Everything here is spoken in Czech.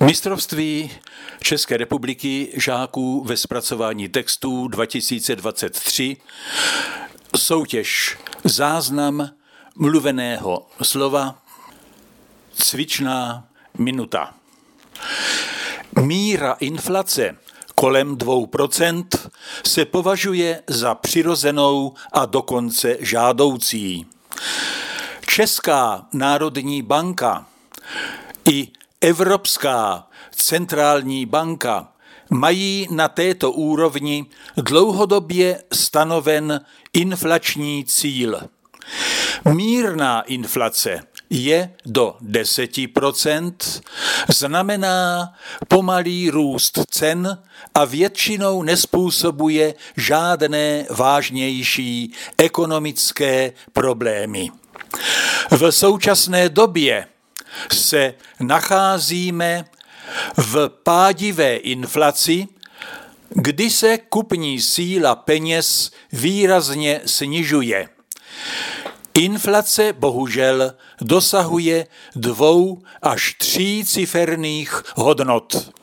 Mistrovství České republiky žáků ve zpracování textů 2023, soutěž záznam mluveného slova, cvičná minuta. Míra inflace kolem 2% se považuje za přirozenou a dokonce žádoucí. Česká národní banka i Evropská centrální banka mají na této úrovni dlouhodobě stanoven inflační cíl. Mírná inflace je do 10%, znamená pomalý růst cen a většinou nezpůsobuje žádné vážnější ekonomické problémy. V současné době se nacházíme v pádivé inflaci, kdy se kupní síla peněz výrazně snižuje. Inflace bohužel dosahuje 2 až 3ciferných hodnot.